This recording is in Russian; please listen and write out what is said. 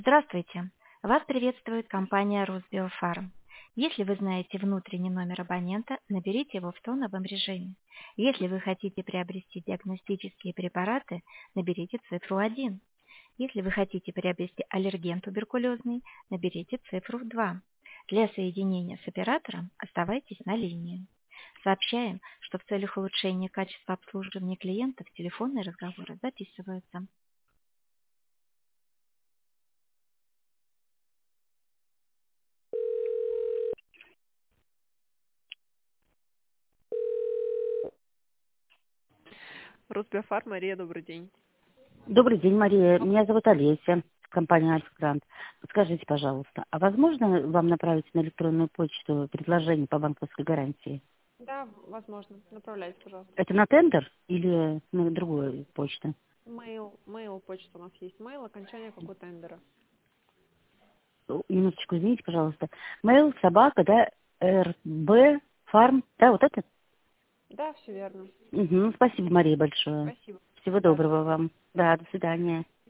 Здравствуйте! Вас приветствует компания Росбиофарм. Если вы знаете внутренний номер абонента, наберите его в тоновом режиме. Если вы хотите приобрести диагностические препараты, наберите цифру 1. Если вы хотите приобрести аллерген туберкулезный, наберите цифру 2. Для соединения с оператором оставайтесь на линии. Сообщаем, что в целях улучшения качества обслуживания клиентов телефонные разговоры записываются. Росбиофарм, Мария, добрый день. Добрый день, Мария. Меня зовут Олеся, компания «Альфа-Грант». Скажите, пожалуйста, а возможно вам направить на электронную почту предложение по банковской гарантии? Да, возможно. Направляйте, пожалуйста. Это на тендер или на другую почту? Мейл, почта у нас есть. Мейл, окончание какого тендера. Минуточку, извините, пожалуйста. Mail, собака, да, РБ, фарм, да, вот это? Да, все верно. Угу, спасибо, Мария, большое. Спасибо. Всего Да, до доброго вам. Да, до свидания.